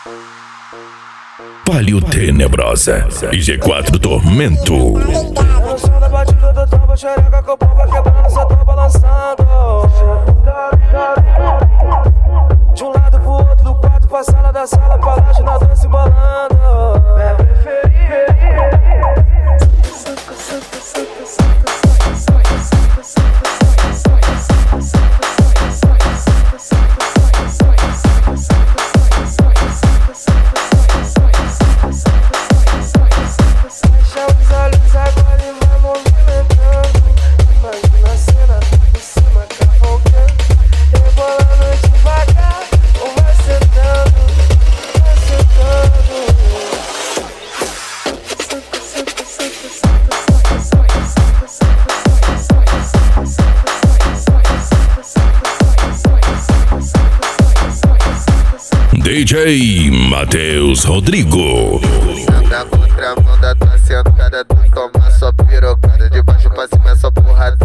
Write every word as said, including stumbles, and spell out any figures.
Palio Tenebrosa e G quatro Tormento. No som da batida do tambo, xereca com o pau vai quebrando, só tô balançando. De um lado pro outro, do quarto pra sala, da sala pra laje, na dança embolando. É preferir. Fecha os olhos agora e vai movimentando. Imagina a cena, tá por cima, cavalgando. Rebolando devagar, ou vai sentando, vai sentando. D J Matheus Rodrigo. Na contramão da tua sentada, tu toma só pirocada. De baixo pra cima é só porrada.